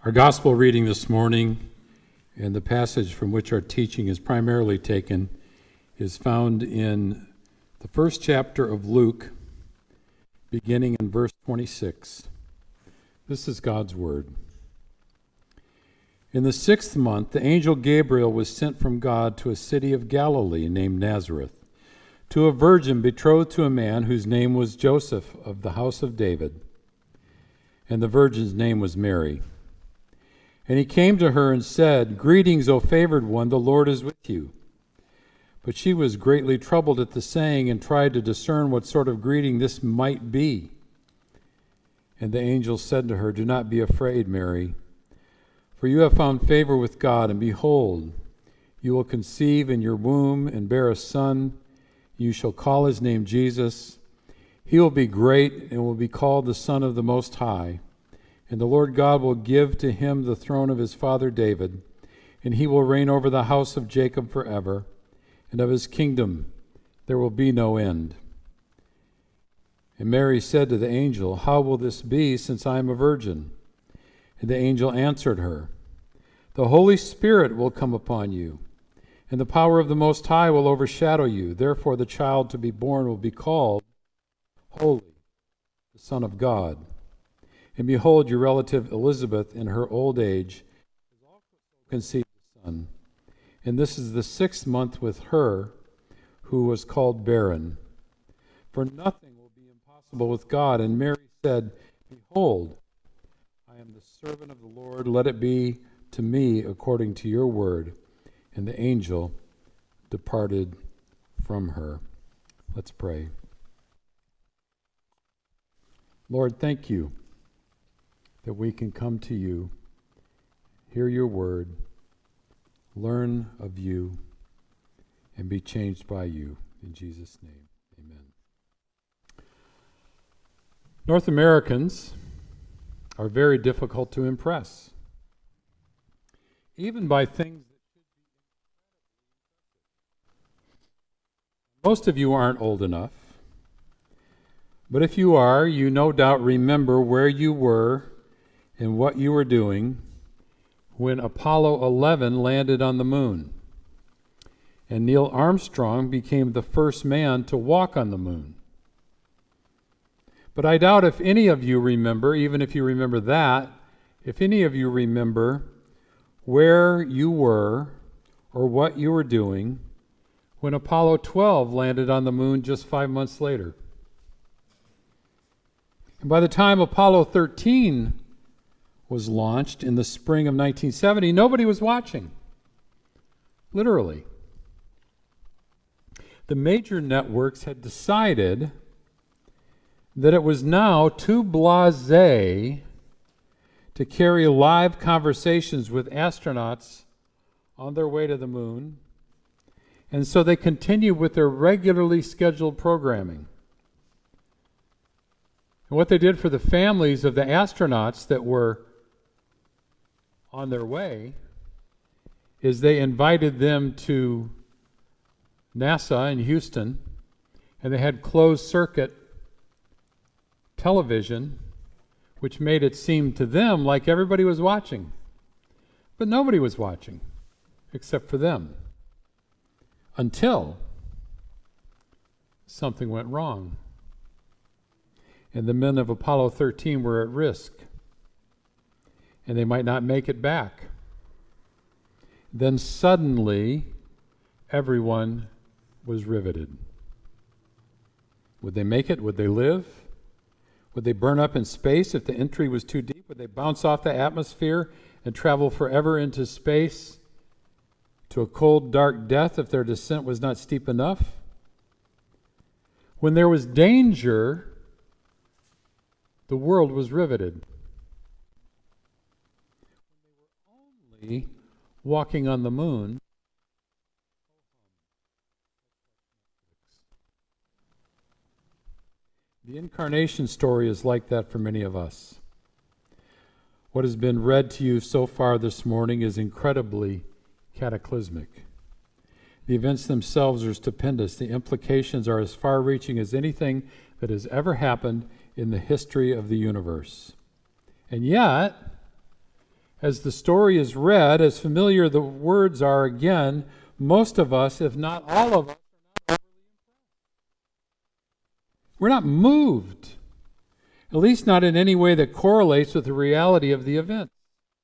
Our gospel reading this morning and the passage from which our teaching is primarily taken is found in the first chapter of Luke, beginning in verse 26. This is God's word. In the 6th month, the angel Gabriel was sent from God to a city of Galilee named Nazareth, to a virgin betrothed to a man whose name was Joseph of the house of David, and the virgin's name was Mary. And he came to her and said, "Greetings, O favored one, the Lord is with you." But she was greatly troubled at the saying and tried to discern what sort of greeting this might be. And the angel said to her, "Do not be afraid, Mary, for you have found favor with God, and behold, you will conceive in your womb and bear a son. You shall call his name Jesus. He will be great and will be called the Son of the Most High. And the Lord God will give to him the throne of his father David, and he will reign over the house of Jacob forever, and of his kingdom there will be no end." And Mary said to the angel, "How will this be, since I am a virgin?" And the angel answered her, "The Holy Spirit will come upon you, and the power of the Most High will overshadow you. Therefore the child to be born will be called Holy, the Son of God. And behold, your relative Elizabeth, in her old age, has also conceived a son. And this is the 6th month with her, who was called barren. For nothing will be impossible with God." And Mary said, "Behold, I am the servant of the Lord. Let it be to me according to your word." And the angel departed from her. Let's pray. Lord, thank you that we can come to you, hear your word, learn of you, and be changed by you. In Jesus' name, amen. North Americans are very difficult to impress, even by things that should be incredible. Most of you aren't old enough, but if you are, you no doubt remember where you were and what you were doing when Apollo 11 landed on the moon, and Neil Armstrong became the first man to walk on the moon. But I doubt if any of you remember, even if you remember that, if any of you remember where you were or what you were doing when Apollo 12 landed on the moon just 5 months later. And by the time Apollo 13 was launched in the spring of 1970, nobody was watching. Literally. The major networks had decided that it was now too blasé to carry live conversations with astronauts on their way to the moon, and so they continued with their regularly scheduled programming. And what they did for the families of the astronauts that were on their way is they invited them to NASA in Houston, and they had closed circuit television, which made it seem to them like everybody was watching. But nobody was watching, except for them, until something went wrong. And the men of Apollo 13 were at risk, and they might not make it back. Then suddenly, everyone was riveted. Would they make it? Would they live? Would they burn up in space if the entry was too deep? Would they bounce off the atmosphere and travel forever into space to a cold, dark death if their descent was not steep enough? When there was danger, the world was riveted. Only walking on the moon, the incarnation story is like that for many of us. What has been read to you so far this morning is incredibly cataclysmic. The events themselves are stupendous. The implications are as far-reaching as anything that has ever happened in the history of the universe. And yet, As the story is read, as familiar the words are again, most of us, if not all of us, we're not moved, at least not in any way that correlates with the reality of the event.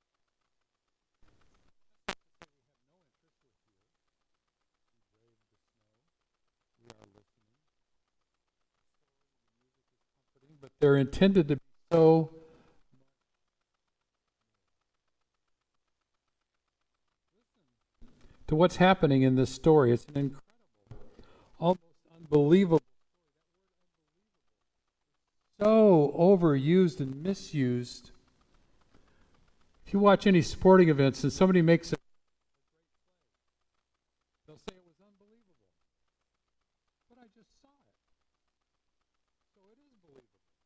But they're intended to be so to what's happening in this story. It's an incredible, almost unbelievable, so overused and misused. If you watch any sporting events and somebody makes a, they'll say it was unbelievable. But I just saw it. So it is believable.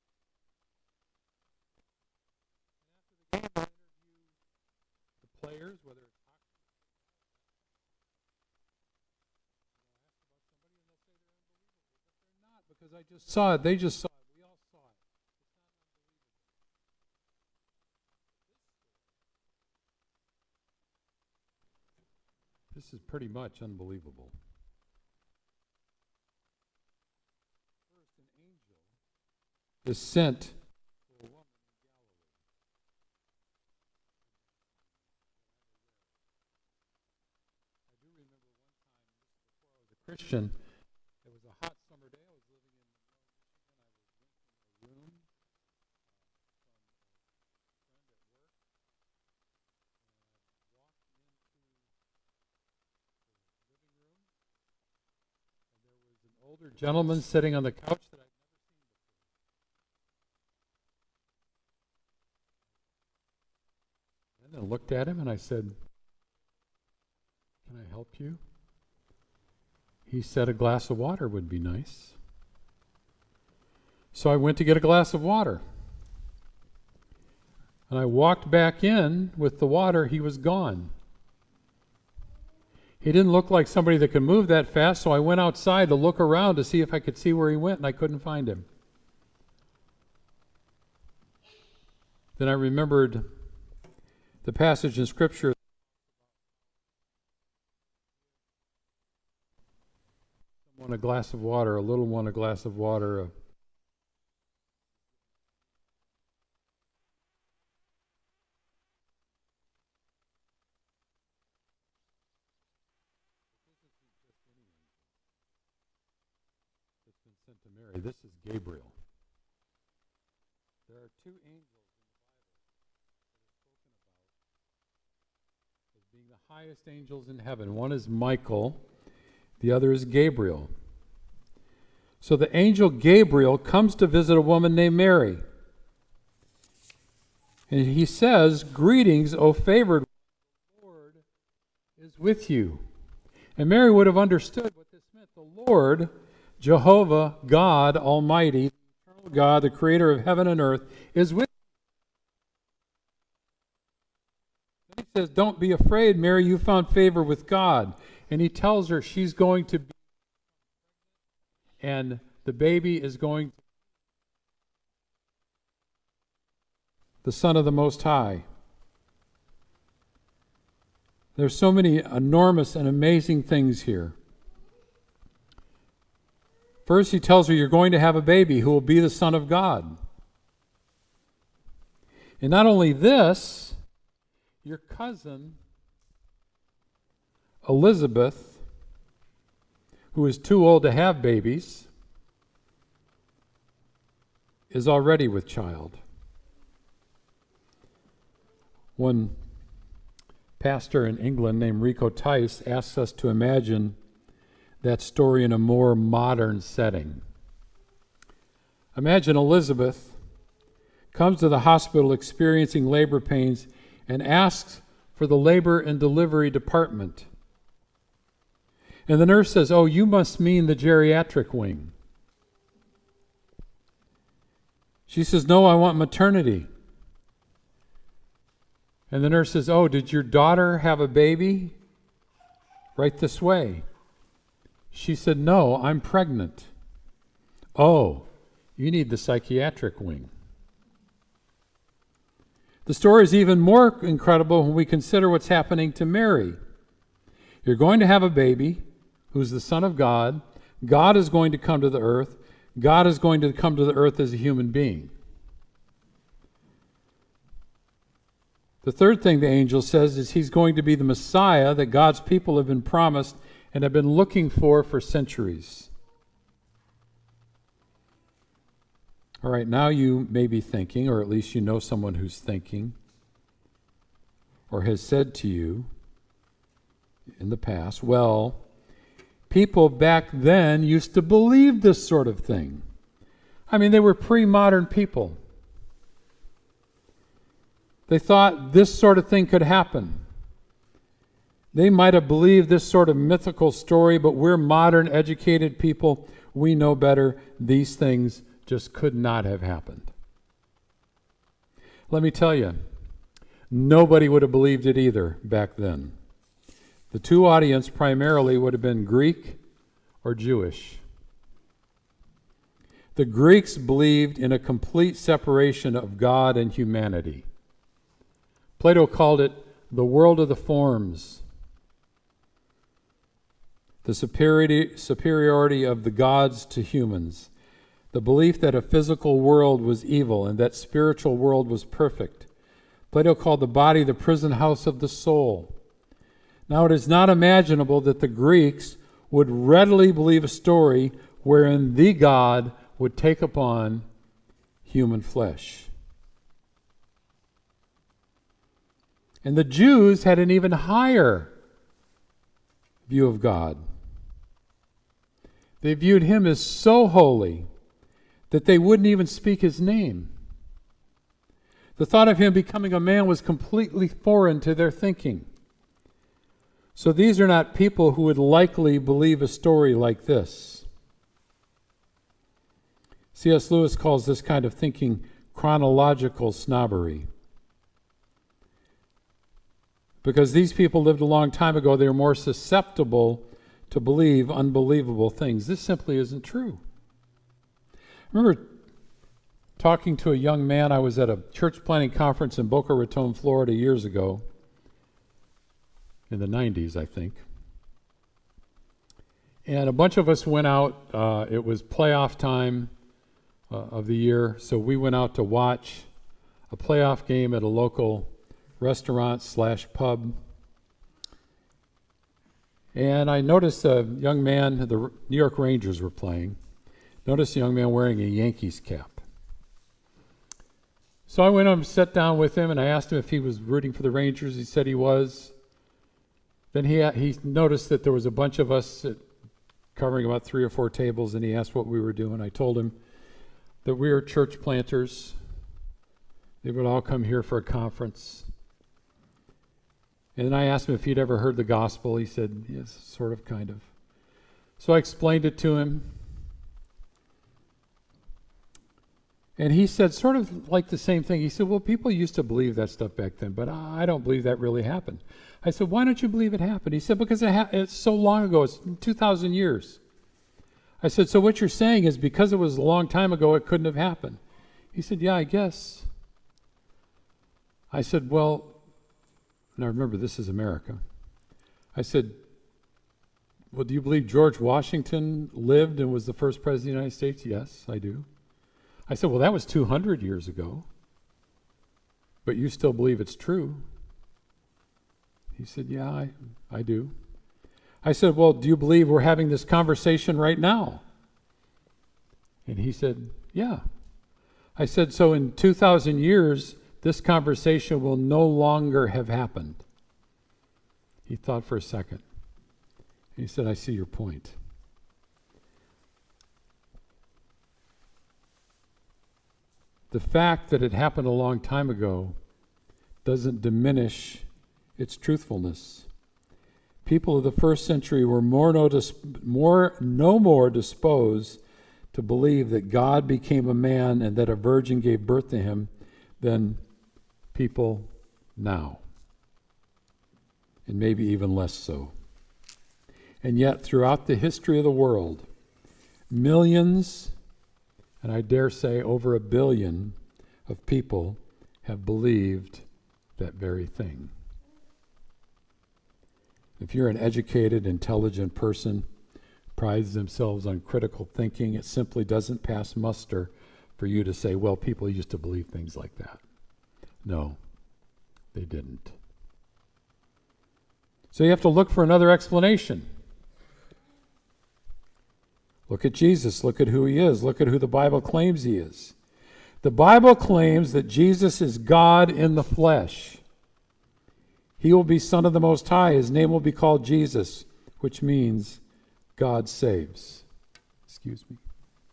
And after the game, they'll interview the players, whether it's because I just saw it. They just saw it. We all saw it. This is pretty much unbelievable. First, an angel is sent to a woman in Galilee. I do remember one time, before I was a Christian, it was a hot summer day. I was living in Michigan. I was renting a room from a friend at work, and walked into the living room, and there was an older gentleman sitting on the couch that I'd never seen before. And I looked at him and I said, "Can I help you?" He said a glass of water would be nice. So I went to get a glass of water. And I walked back in with the water. He was gone. He didn't look like somebody that could move that fast, so I went outside to look around to see if I could see where he went, and I couldn't find him. Then I remembered the passage in Scripture. Someone a glass of water, a little one a glass of water. That's been sent to Mary. This is Gabriel. There are two angels in the Bible that are spoken about as being the highest angels in heaven. One is Michael. The other is Gabriel. So the angel Gabriel comes to visit a woman named Mary. And he says, "Greetings, O favored one, the Lord is with you." And Mary would have understood what this meant. The Lord, Jehovah, God Almighty, the eternal God, the creator of heaven and earth, is with you. Then he says, "Don't be afraid, Mary, you found favor with God." And he tells her she's going to be, and the baby is going to be the Son of the Most High. There's so many enormous and amazing things here. First, he tells her you're going to have a baby who will be the Son of God. And not only this, your cousin Elizabeth, who is too old to have babies, is already with child. One pastor in England named Rico Tice asks us to imagine that story in a more modern setting. Imagine Elizabeth comes to the hospital experiencing labor pains and asks for the labor and delivery department. And the nurse says, "Oh, you must mean the geriatric wing." She says, "No, I want maternity." And the nurse says, "Oh, did your daughter have a baby? Right this way." She said, "No, I'm pregnant." "Oh, you need the psychiatric wing." The story is even more incredible when we consider what's happening to Mary. You're going to have a baby who's the Son of God. God is going to come to the earth. God is going to come to the earth as a human being. The third thing the angel says is he's going to be the Messiah that God's people have been promised and have been looking for centuries. All right, now you may be thinking, or at least you know someone who's thinking, or has said to you in the past, well, people back then used to believe this sort of thing. I mean, they were pre-modern people. They thought this sort of thing could happen. They might have believed this sort of mythical story, but we're modern, educated people. We know better. These things just could not have happened. Let me tell you, nobody would have believed it either back then. The two audience primarily would have been Greek or Jewish. The Greeks believed in a complete separation of God and humanity. Plato called it the world of the forms, the superiority of the gods to humans, the belief that a physical world was evil and that spiritual world was perfect. Plato called the body the prison house of the soul. Now, it is not imaginable that the Greeks would readily believe a story wherein the God would take upon human flesh. And the Jews had an even higher view of God. They viewed him as so holy that they wouldn't even speak his name. The thought of him becoming a man was completely foreign to their thinking. So these are not people who would likely believe a story like this. C.S. Lewis calls this kind of thinking chronological snobbery. Because these people lived a long time ago, they were more susceptible to believe unbelievable things. This simply isn't true. I remember talking to a young man. I was at a church planting conference in Boca Raton, Florida years ago, in the 90s, I think. And a bunch of us went out. It was playoff time of the year, so we went out to watch a playoff game at a local restaurant/pub. And I noticed a young man, the New York Rangers were playing, noticed a young man wearing a Yankees cap. So I went up and sat down with him, and I asked him if he was rooting for the Rangers. He said he was. Then he noticed that there was a bunch of us covering about 3 or 4 tables, and he asked what we were doing. I told him that we are church planters. They would all come here for a conference. And then I asked him if he'd ever heard the gospel. He said, yes, sort of, kind of. So I explained it to him. And he said sort of like the same thing. He said, well, people used to believe that stuff back then, but I don't believe that really happened. I said, why don't you believe it happened? He said, because it's so long ago. It's 2,000 years. I said, so what you're saying is because it was a long time ago, it couldn't have happened. He said, yeah, I guess. I said, well, now remember, this is America. I said, well, do you believe George Washington lived and was the first president of the United States? Yes, I do. I said, well, that was 200 years ago, but you still believe it's true? He said, yeah, I do. I said, well, do you believe we're having this conversation right now? And he said, yeah. I said, so in 2,000 years, this conversation will no longer have happened. He thought for a second. He said, I see your point. The fact that it happened a long time ago doesn't diminish its truthfulness. People of the first century were no more disposed to believe that God became a man and that a virgin gave birth to him than people now, and maybe even less so. And yet, throughout the history of the world, millions, and I dare say over 1 billion of people have believed that very thing. If you're an educated, intelligent person, prides themselves on critical thinking, it simply doesn't pass muster for you to say, well, people used to believe things like that. No, they didn't. So you have to look for another explanation. Look at Jesus. Look at who he is. Look at who the Bible claims he is. The Bible claims that Jesus is God in the flesh. He will be Son of the Most High. His name will be called Jesus, which means God saves. Excuse me.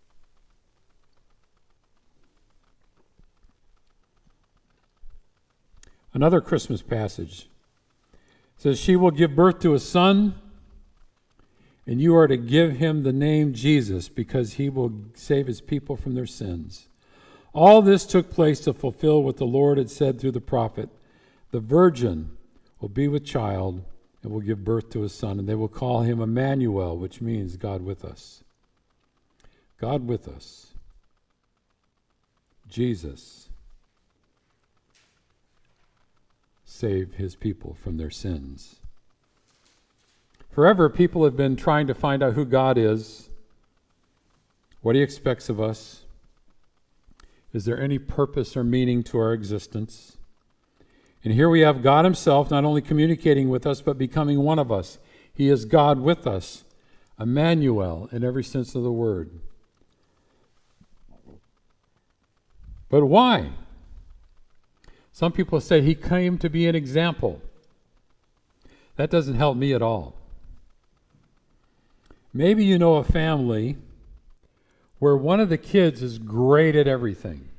Another Christmas passage says, she will give birth to a son, and you are to give him the name Jesus, because he will save his people from their sins. All this took place to fulfill what the Lord had said through the prophet. The virgin will be with child and will give birth to a son, and they will call him Emmanuel, which means God with us. God with us. Jesus save his people from their sins. Forever, people have been trying to find out who God is, what he expects of us. Is there any purpose or meaning to our existence? And here we have God himself not only communicating with us, but becoming one of us. He is God with us, Emmanuel in every sense of the word. But why? Some people say he came to be an example. That doesn't help me at all. Maybe you know a family where one of the kids is great at everything.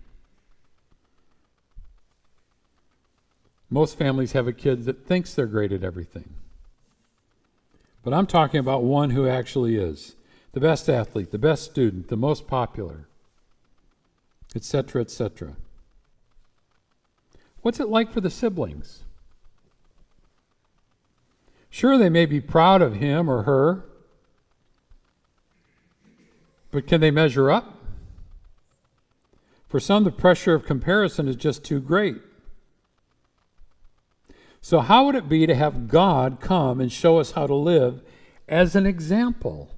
Most families have a kid that thinks they're great at everything. But I'm talking about one who actually is the best athlete, the best student, the most popular, etc., etc. What's it like for the siblings? Sure, they may be proud of him or her, but can they measure up? For some, the pressure of comparison is just too great. So how would it be to have God come and show us how to live as an example?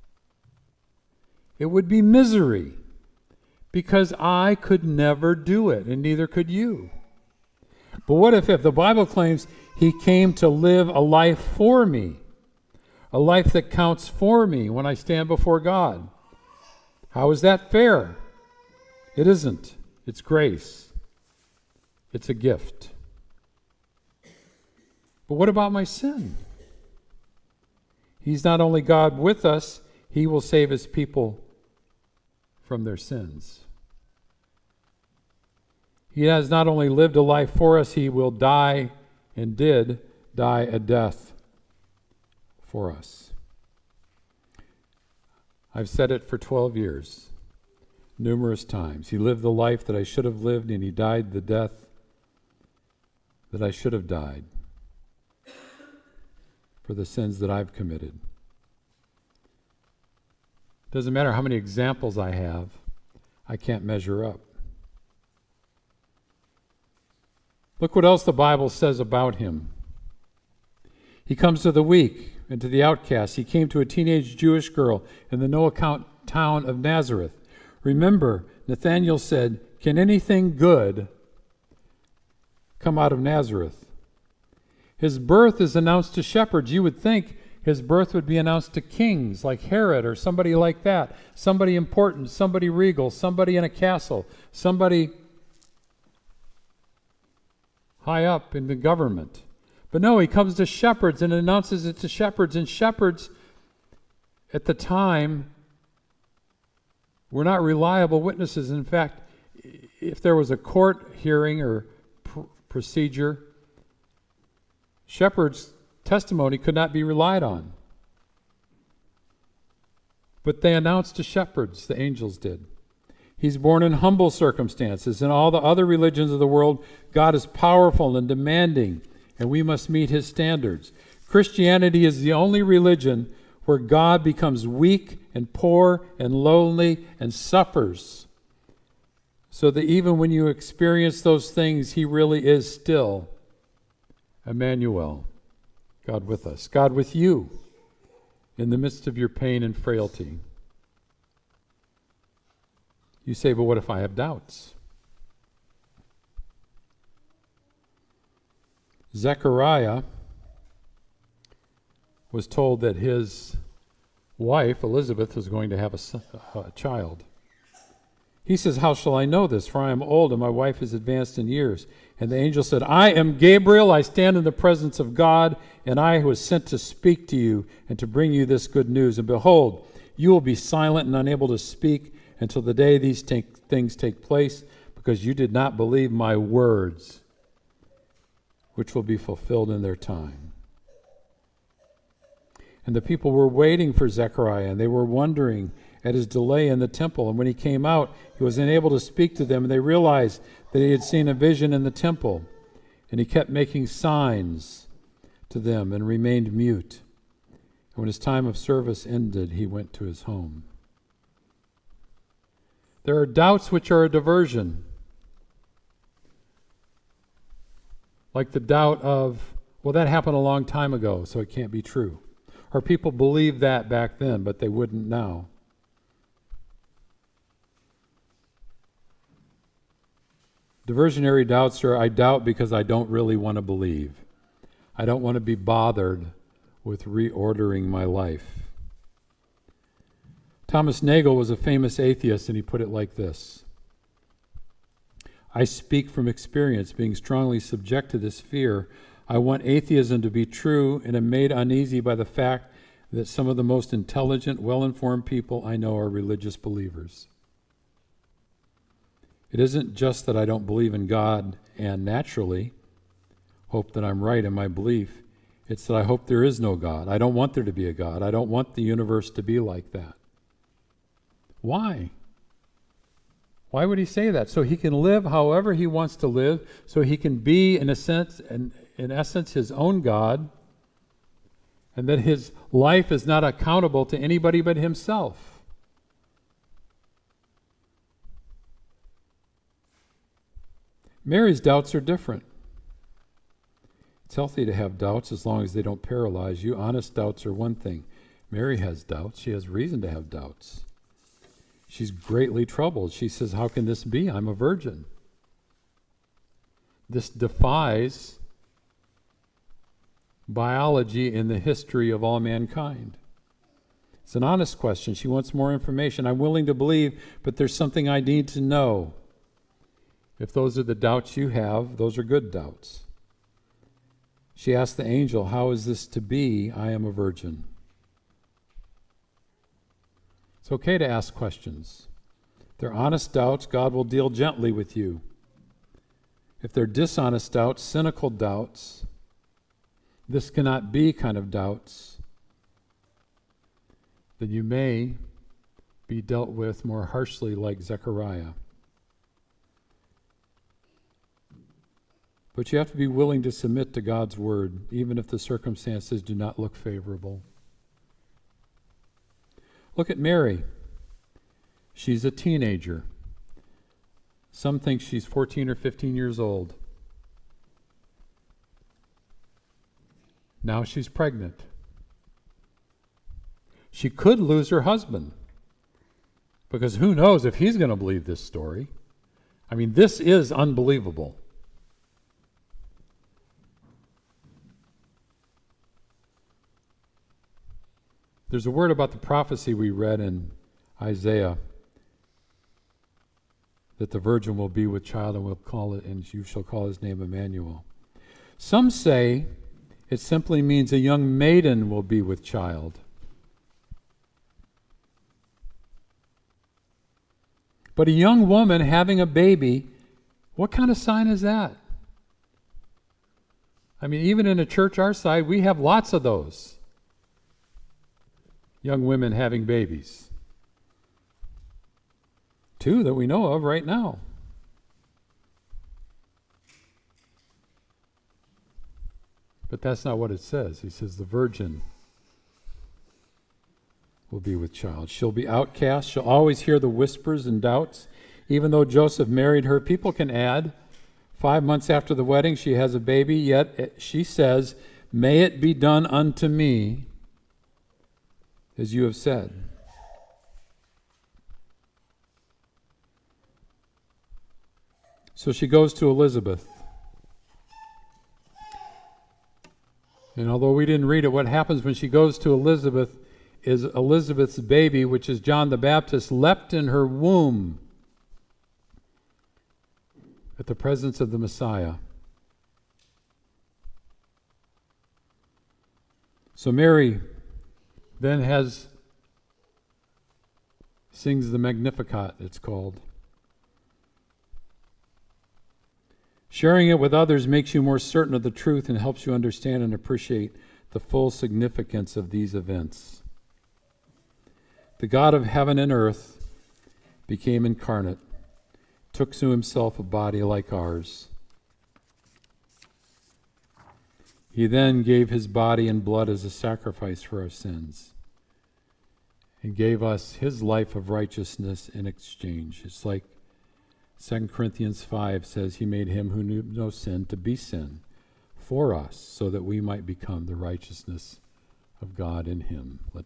It would be misery, because I could never do it, and neither could you. But what if the Bible claims he came to live a life for me, a life that counts for me when I stand before God? How is that fair? It isn't. It's grace. It's a gift. But what about my sin? He's not only God with us, he will save his people from their sins. He has not only lived a life for us, he will die and did die a death for us. I've said it for 12 years, numerous times. He lived the life that I should have lived, and he died the death that I should have died for the sins that I've committed. Doesn't matter how many examples I have, I can't measure up. Look what else the Bible says about him. He comes to the weak and to the outcast. He came to a teenage Jewish girl in the no-account town of Nazareth. Remember, Nathanael said, "Can anything good come out of Nazareth?" His birth is announced to shepherds. You would think his birth would be announced to kings like Herod or somebody like that, somebody important, somebody regal, somebody in a castle, somebody high up in the government. But no, he comes to shepherds and announces it to shepherds. And shepherds at the time were not reliable witnesses. In fact, if there was a court hearing or procedure, shepherds' testimony could not be relied on. But they announced to shepherds, the angels did. He's born in humble circumstances. In all the other religions of the world, God is powerful and demanding, and we must meet his standards. Christianity is the only religion where God becomes weak and poor and lonely and suffers so that even when you experience those things, he really is still Emmanuel, God with us, God with you in the midst of your pain and frailty. You say, but what if I have doubts? Zechariah was told that his wife, Elizabeth, was going to have a child. He says, how shall I know this? For I am old and my wife is advanced in years. And the angel said, I am Gabriel. I stand in the presence of God, and I was sent to speak to you and to bring you this good news. And behold, you will be silent and unable to speak until the day these things take place, because you did not believe my words, which will be fulfilled in their time. And the people were waiting for Zechariah, and they were wondering at his delay in the temple. And when he came out, he was unable to speak to them, and they realized that he had seen a vision in the temple. And he kept making signs to them and remained mute. And when his time of service ended, he went to his home. There are doubts which are a diversion. Like the doubt of, well, that happened a long time ago, so it can't be true. Or people believed that back then, but they wouldn't now. Diversionary doubts are, I doubt because I don't really want to believe. I don't want to be bothered with reordering my life. Thomas Nagel was a famous atheist, and he put it like this: I speak from experience, being strongly subject to this fear. I want atheism to be true, and am made uneasy by the fact that some of the most intelligent, well-informed people I know are religious believers. It isn't just that I don't believe in God and naturally hope that I'm right in my belief. It's that I hope there is no God. I don't want there to be a God. I don't want the universe to be like that. Why? Why would he say that? So he can live however he wants to live, so he can be, in essence, his own God, and that his life is not accountable to anybody but himself. Mary's doubts are different. It's healthy to have doubts as long as they don't paralyze you. Honest doubts are one thing. Mary has doubts. She has reason to have doubts. She's greatly troubled. She says, how can this be? I'm a virgin. This defies biology in the history of all mankind. It's an honest question. She wants more information. I'm willing to believe, but there's something I need to know. If those are the doubts you have, those are good doubts. She asked the angel, how is this to be? I am a virgin. It's okay to ask questions. If they're honest doubts, God will deal gently with you. If they're dishonest doubts, cynical doubts, this cannot be kind of doubts, then you may be dealt with more harshly like Zechariah. But you have to be willing to submit to God's word, even if the circumstances do not look favorable. Look at Mary. She's a teenager. Some think she's 14 or 15 years old. Now she's pregnant. She could lose her husband, because who knows if he's going to believe this story. I mean, this is unbelievable. There's a word about the prophecy we read in Isaiah, that the virgin will be with child and you shall call his name Emmanuel. Some say it simply means a young maiden will be with child. But a young woman having a baby, what kind of sign is that? I mean, even in a church our side, we have lots of those. Young women having babies. 2 that we know of right now. But that's not what it says. He says the virgin will be with child. She'll be outcast. She'll always hear the whispers and doubts. Even though Joseph married her, people can add, 5 months after the wedding, she has a baby, yet she says, "May it be done unto me as you have said." So she goes to Elizabeth. And although we didn't read it, what happens when she goes to Elizabeth is Elizabeth's baby, which is John the Baptist, leapt in her womb at the presence of the Messiah. So Mary then sings the Magnificat, it's called. Sharing it with others makes you more certain of the truth and helps you understand and appreciate the full significance of these events. The God of heaven and earth became incarnate, took to himself a body like ours. He then gave his body and blood as a sacrifice for our sins and gave us his life of righteousness in exchange. It's like 2 Corinthians 5 says, he made him who knew no sin to be sin for us so that we might become the righteousness of God in him. Let's